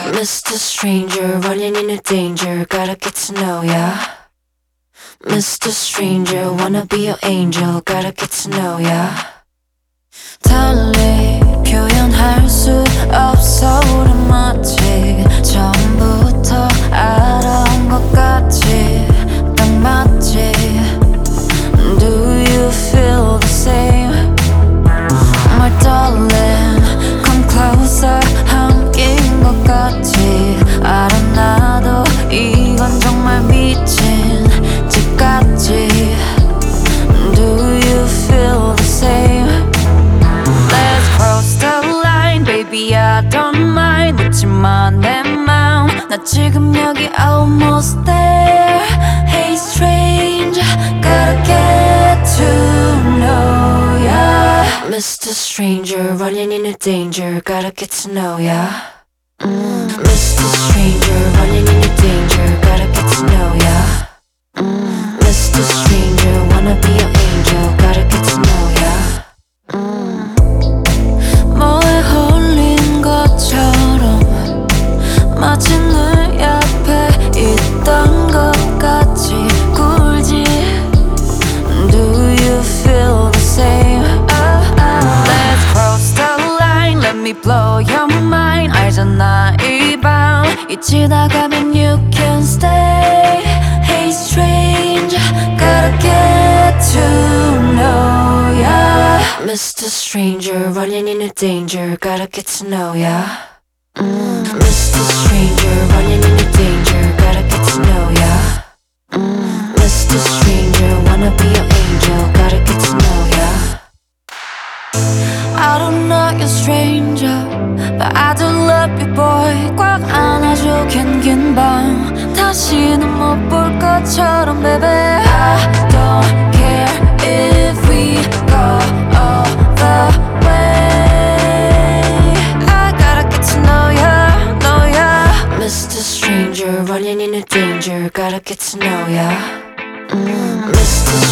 Mr. Stranger, running into danger, gotta get to know ya. Mr. Stranger, wanna be your angel, gotta get to know ya. 달리 표현할 수 없어 우리 마치 처음부터 알아온 것 같지. 딱 맞지. Do you feel the same? My darling, come closer. 함께인 것 같지. 알아 나도 이건 정말 미친 짓 같지. Do you feel the same? Let's cross the line, baby I don't mind. 묻지마 내 맘, 나 지금 여기 almost there. Hey stranger, gotta get to know ya. Mr. Stranger, running into danger, gotta get to know ya. Mr. Stranger, running into danger, gotta get to know ya. Mr. Stranger, wanna be your angel, gotta get to know ya. 뭐에 홀린 것처럼 마치 내 옆에 있던 것 같이 굴지. Do you feel the same? Let's cross the line, let me blow your mind. 알잖아 이 밤 잊히다 가면 you can stay. Hey stranger, gotta get to know ya. Mr. Stranger, running into danger, gotta get to know ya. Mr. Stranger, running into danger, gotta get to know ya. Mr. Stranger, wanna be your angel, gotta get to know ya. I don't know you're stranger, but I do love you boy. 꽉 안아줘 긴 밤 다시는 못 볼 것처럼 baby. I don't care if we go all the way. I gotta get to know ya, know ya. Mr. Stranger, running into danger, gotta get to know ya. Mr.